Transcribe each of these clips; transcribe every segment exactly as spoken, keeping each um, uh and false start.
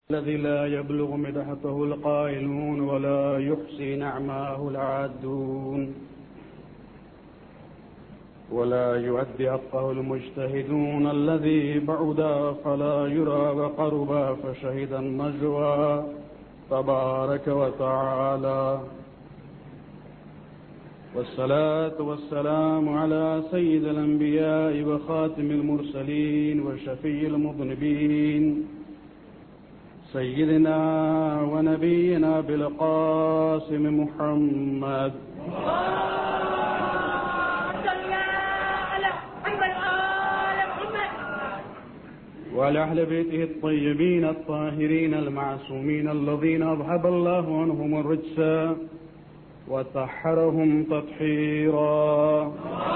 الذي لا يبلغ مدحته القائلون ولا يحصي نعماه العادون ولا يؤدي حقه المجتهدون الذي بعدا فلا يرى وقربا فشهد النجوى تبارك وتعالى. والصلاة والسلام على سيد الأنبياء وخاتم المرسلين وشفيع المذنبين سيدنا ونبينا بالقاسم محمد وعلى أهل بيته الطيبين الطاهرين المعصومين الذين أذهب الله عنهم الرجس وطهرهم تطهيرا.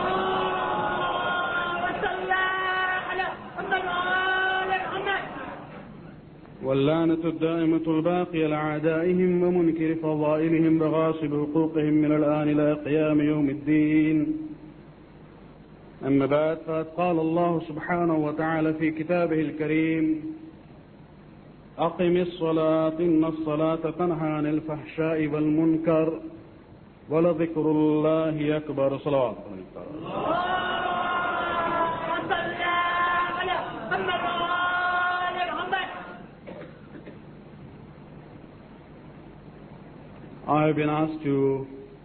واللعنة الدائمة الباقية لأعدائهم ومنكر فضائلهم وغاصب حقوقهم من الآن إلى قيام يوم الدين. أما بعد، فقد قال الله سبحانه وتعالى في كتابه الكريم: أقم الصلاة إن الصلاة تنهى عن الفحشاء والمنكر ولذكر الله أكبر. صلوات الله. I have been asked to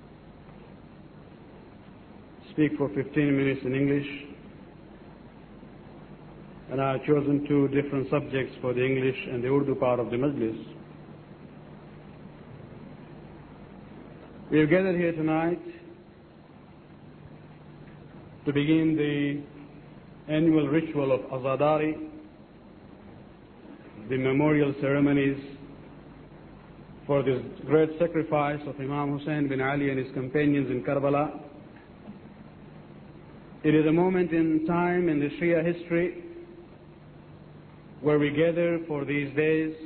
speak for fifteen minutes in English, and I have chosen two different subjects for the English and the Urdu part of the Majlis. We have gathered here tonight to begin the annual ritual of Azadari, the memorial ceremonies for this great sacrifice of Imam Hussein bin Ali and his companions in Karbala. It is a moment in time in the Shia history where we gather for these days.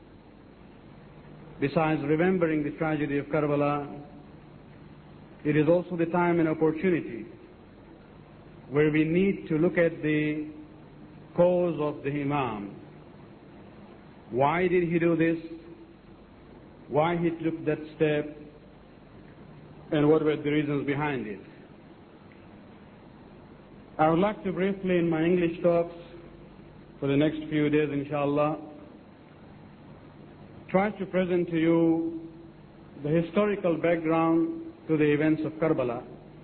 Besides remembering the tragedy of Karbala, it is also the time and opportunity where we need to look at the cause of the Imam. Why did he do this? Why he took that step? And what were the reasons behind it? I would like to briefly, in my English talks for the next few days, inshallah, try to present to you the historical background to the events of Karbala.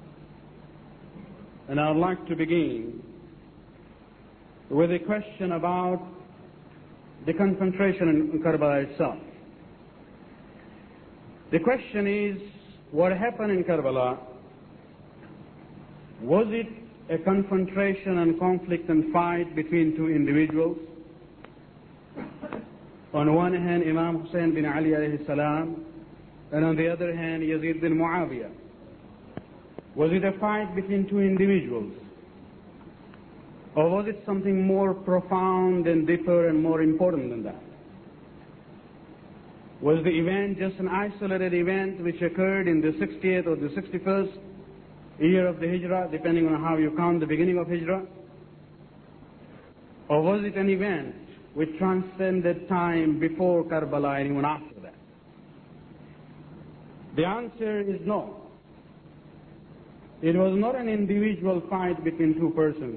And I would like to begin with a question about the confrontation in Karbala itself. The question is, what happened in Karbala? Was it a confrontation and conflict and fight between two individuals? On one hand, Imam Hussein bin Ali alayhi salam, and on the other hand, Yazid bin Muawiyah. Was it a fight between two individuals? Or was it something more profound and deeper and more important than that? Was the event just an isolated event which occurred in the sixtieth or the sixty-first year of the Hijrah, depending on how you count the beginning of Hijrah? Or was it an event which transcended time before Karbala and even after that? The answer is no. It was not an individual fight between two persons.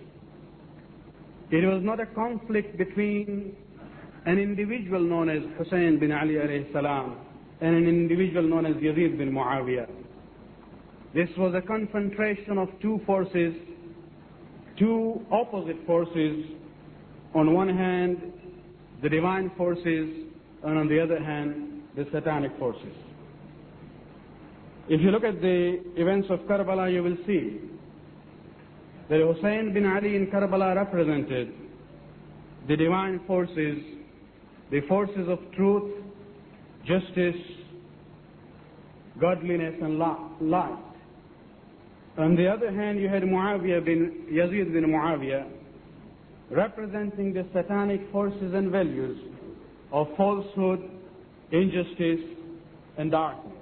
It was not a conflict between an individual known as Hussein bin Ali alayhi salam and an individual known as Yazid bin Muawiyah. This was a confrontation of two forces, two opposite forces. On one hand, the divine forces, and on the other hand, the satanic forces. If you look at the events of Karbala, you will see that Hussein bin Ali in Karbala represented the divine forces, the forces of truth, justice, godliness, and light. On the other hand, you had Muawiyah bin Yazid bin Muawiyah representing the satanic forces and values of falsehood, injustice, and darkness.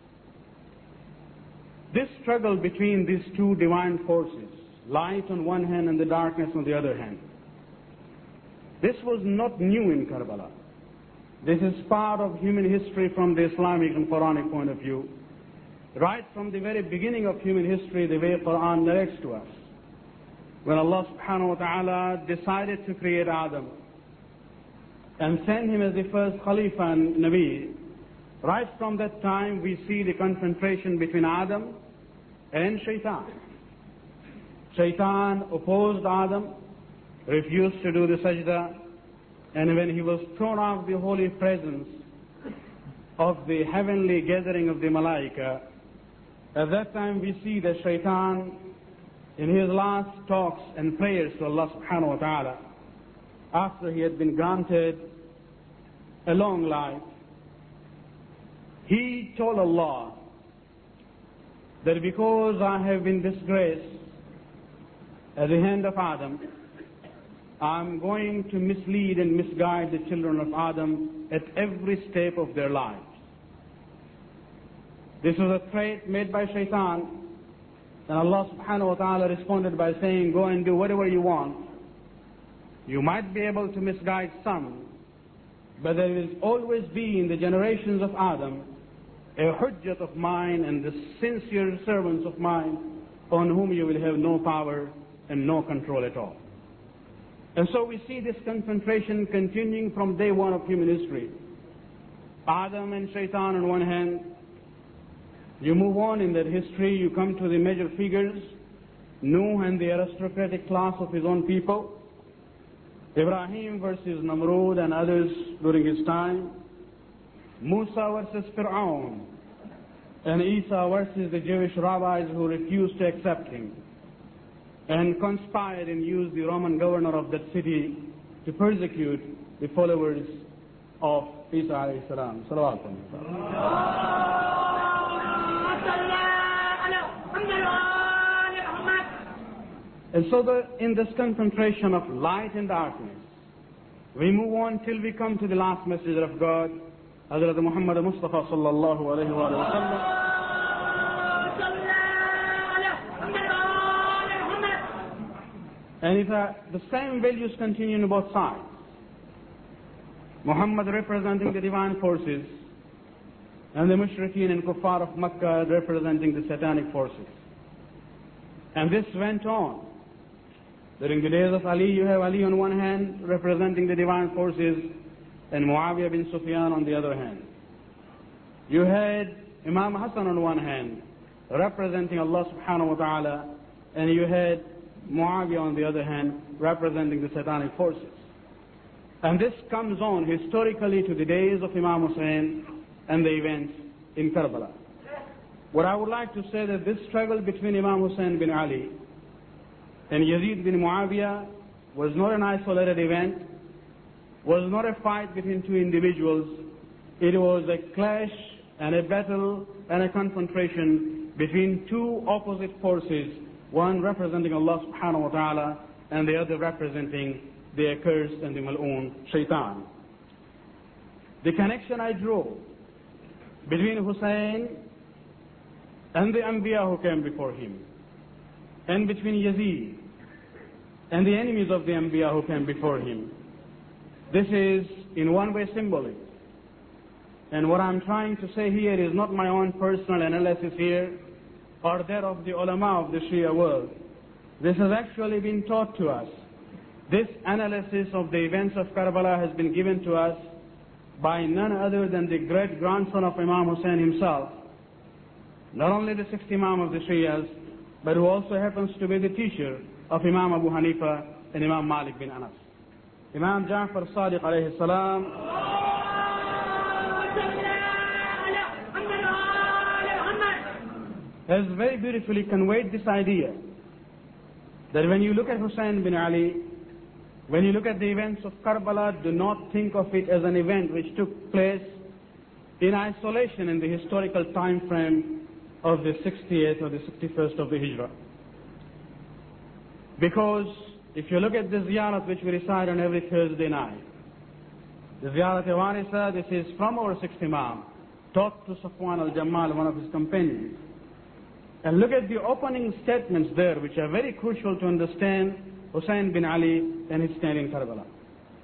This struggle between these two divine forces, light on one hand and the darkness on the other hand, this was not new in Karbala. This is part of human history from the Islamic and Quranic point of view. Right from the very beginning of human history, the way Quran narrates to us. When Allah subhanahu wa ta'ala decided to create Adam and send him as the first Khalifa and Nabi, right from that time we see the confrontation between Adam and Shaitan. Shaitan opposed Adam, refused to do the sajda, and when he was thrown out of the holy presence of the heavenly gathering of the Malaika, at that time we see that Shaitan, in his last talks and prayers to Allah subhanahu wa ta'ala, after he had been granted a long life, he told Allah that because I have been disgraced at the hand of Adam, I'm going to mislead and misguide the children of Adam at every step of their lives. This was a threat made by Shaitan, and Allah subhanahu wa ta'ala responded by saying, go and do whatever you want. You might be able to misguide some, but there will always be in the generations of Adam a hujjat of mine and the sincere servants of mine on whom you will have no power and no control at all. And so we see this confrontation continuing from day one of human history. Adam and Shaitan on one hand. You move on in that history, you come to the major figures, Nuh and the aristocratic class of his own people, Ibrahim versus Namrud and others during his time, Musa versus Fir'aun, and Isa versus the Jewish rabbis who refused to accept him, and conspired and used the Roman governor of that city to persecute the followers of Isa alayhi salam. Salawat. And so the, in this confrontation of light and darkness, we move on till we come to the last messenger of God, Hazrat Muhammad Mustafa sallallahu alayhi wa sallam. And if uh, the same values continue on both sides, Muhammad representing the divine forces, and the mushrikeen and kuffar of Makkah representing the satanic forces. And this went on. During the days of Ali, you have Ali on one hand representing the divine forces, and Muawiyah bin Sufyan on the other hand. You had Imam Hassan on one hand representing Allah subhanahu wa ta'ala, and you had Muawiyah on the other hand representing the satanic forces. And this comes on historically to the days of Imam Hussein and the events in Karbala. What I would like to say that this struggle between Imam Hussein bin Ali and Yazid bin Muawiyah was not an isolated event, was not a fight between two individuals. It was a clash and a battle and a confrontation between two opposite forces, one representing Allah subhanahu wa ta'ala and the other representing the accursed and the mal'oon shaitan. The connection I drew between Hussein and the Anbiya who came before him, and between Yazid and the enemies of the Anbiya who came before him, this is in one way symbolic. And what I'm trying to say here is not my own personal analysis here or that of the ulama of the Shia world. This has actually been taught to us. This analysis of the events of Karbala has been given to us by none other than the great grandson of Imam Hussein himself, not only the sixth Imam of the Shias, but who also happens to be the teacher of Imam Abu Hanifa and Imam Malik bin Anas. Imam Ja'far Sadiq alayhi salam has very beautifully conveyed this idea that when you look at Hussein bin Ali, when you look at the events of Karbala, do not think of it as an event which took place in isolation in the historical time frame of the sixtieth or the sixty-first of the Hijrah. Because if you look at the ziyarat which we recite on every Thursday night, the ziyarat al-Warisa, this is from our sixth Imam, taught to Safwan al-Jamal, one of his companions. And look at the opening statements there, which are very crucial to understand Hussein bin Ali and his stand in Karbala.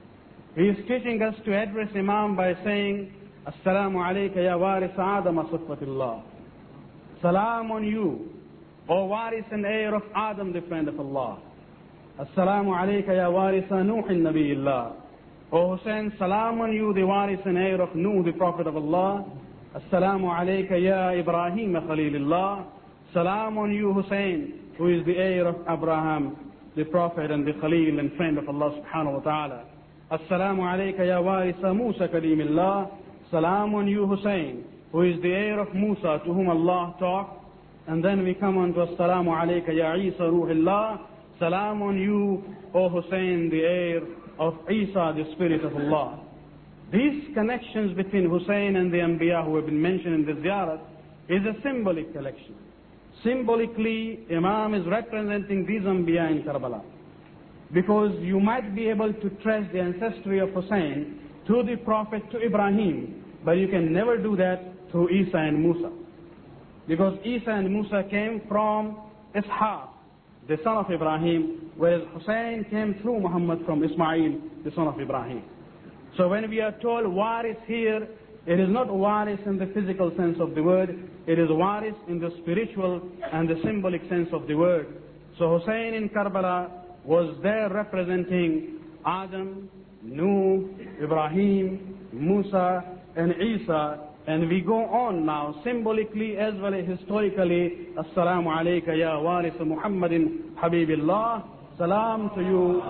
He is teaching us to address Imam by saying, Assalamu alayka ya waris Adam siffatillah. Salam on you, O waris and heir of Adam, the friend of Allah. Assalamu alayka ya warisa Nuhin Nabiyillah. O Hussein, salam on you, the waris and heir of Nuh, the Prophet of Allah. Assalamu alayka ya Ibrahim Khalilillah. Salam on you, Hussein, who is the heir of Abraham, the Prophet and the Khalil and friend of Allah subhanahu wa ta'ala. Assalamu alayka ya warisa Musa Kalimillah. Salam on you, Hussein, who is the heir of Musa, to whom Allah talked. And then we come on to Assalamu alayka ya Isa Ruhillah. Salam on you, O Hussein, the heir of Isa, the Spirit of Allah. These connections between Hussein and the Anbiya who have been mentioned in the ziyarat is a symbolic connection. Symbolically, Imam is representing these Anbiya in Karbala. Because you might be able to trace the ancestry of Hussein to the Prophet, to Ibrahim, but you can never do that through Isa and Musa. Because Isa and Musa came from Ishaq, the son of Ibrahim, whereas Hussein came through Muhammad from Ismail, the son of Ibrahim. So when we are told waris here, it is not waris in the physical sense of the word, it is waris in the spiritual and the symbolic sense of the word. So Hussein in Karbala was there representing Adam, Nuh, Ibrahim, Musa, and Isa. And we go on now, symbolically as well as historically. Assalamu alayka ya waris Muhammadin Habibillah. Salam to you.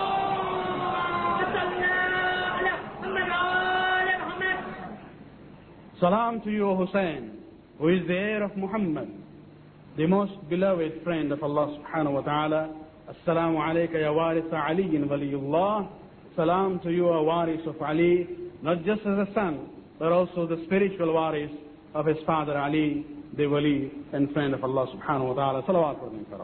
Salam to you, Hussein, who is the heir of Muhammad, the most beloved friend of Allah subhanahu wa ta'ala. Assalamu alayka ya waris Ali waliyullah. Salam to you, a waris of Ali, not just as a son, but also the spiritual waris of his father Ali, the wali and friend of Allah subhanahu wa ta'ala. Salawat for them.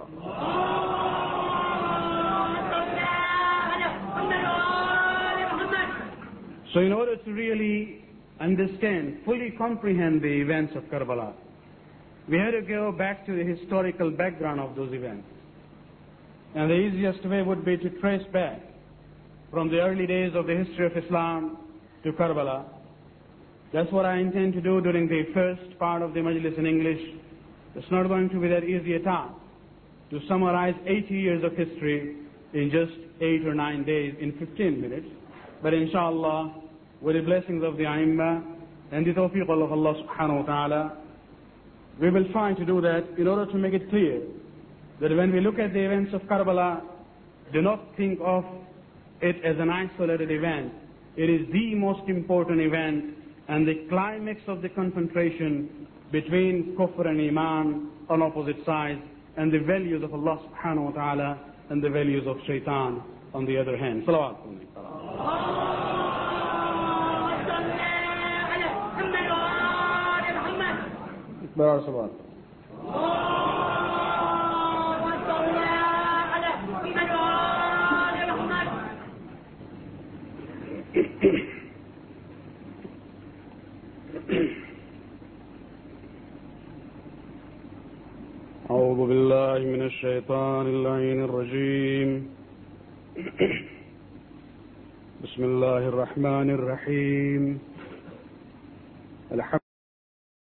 So in order to really understand, fully comprehend the events of Karbala, we had to go back to the historical background of those events. And the easiest way would be to trace back from the early days of the history of Islam to Karbala. That's what I intend to do during the first part of the Majlis in English. It's not going to be that easy a task to summarize eighty years of history in just eight or nine days in fifteen minutes. But inshallah, with the blessings of the Aimma and the tawfiq of Allah subhanahu wa ta'ala, we will try to do that in order to make it clear that when we look at the events of Karbala, do not think of it as an isolated event. It is the most important event and the climax of the confrontation between kufr and iman on opposite sides, and the values of Allah subhanahu wa ta'ala and the values of shaitan on the other hand. Salawat. أعوذ بالله من الشيطان اللعين الرجيم. بسم الله الرحمن الرحيم. الحمد